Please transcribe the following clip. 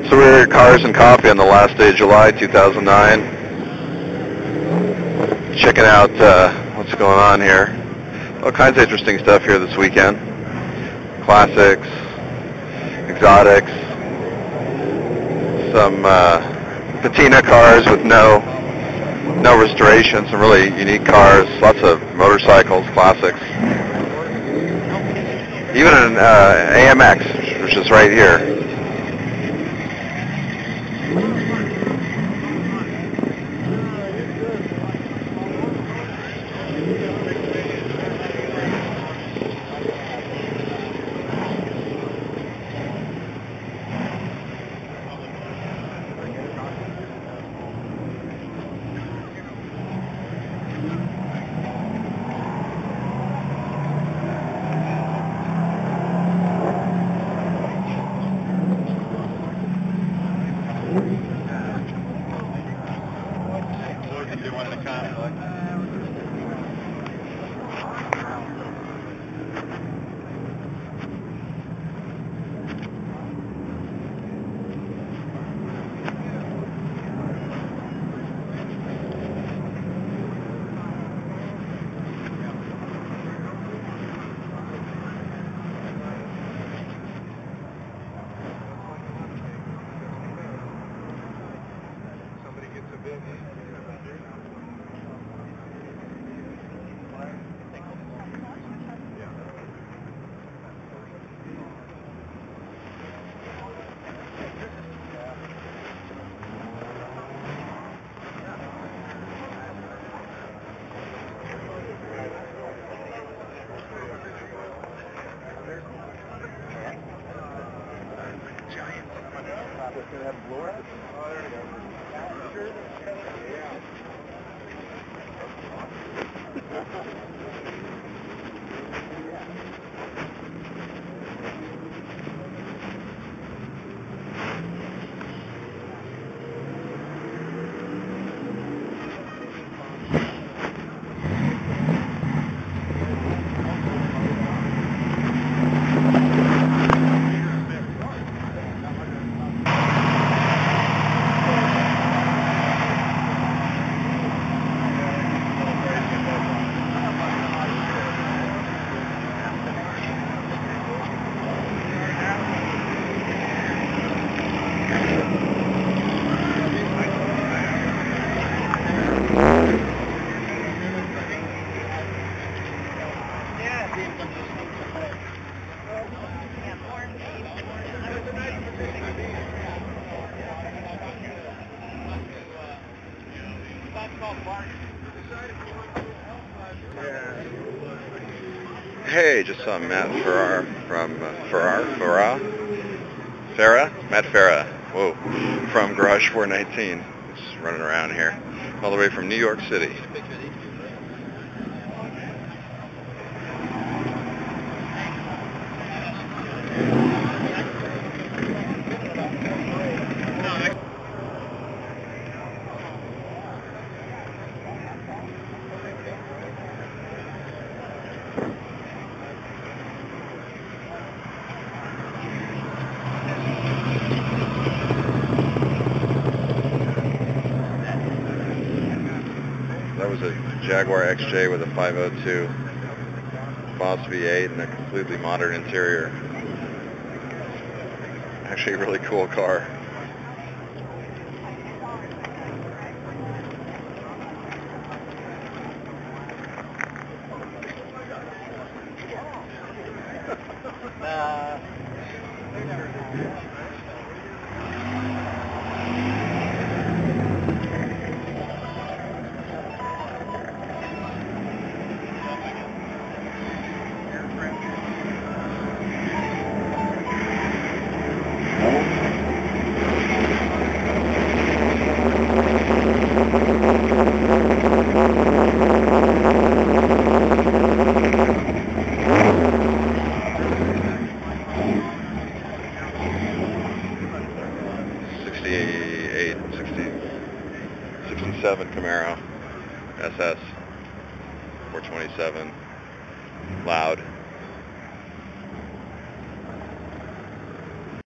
So we're at Cars and Coffee on the last day of July 2009. Checking out what's going on here. All kinds of interesting stuff here this weekend. Classics, exotics, some patina cars with no restoration, some really unique cars, lots of motorcycles, classics. Even an AMX, which is right here. Hey, just saw Matt Farah from Matt Farah, whoa, from Garage 419. Just running around here, all the way from New York City. That was a Jaguar XJ with a 502 Boss V8 and a completely modern interior. Actually a really cool car. '67 Camaro SS 427, loud.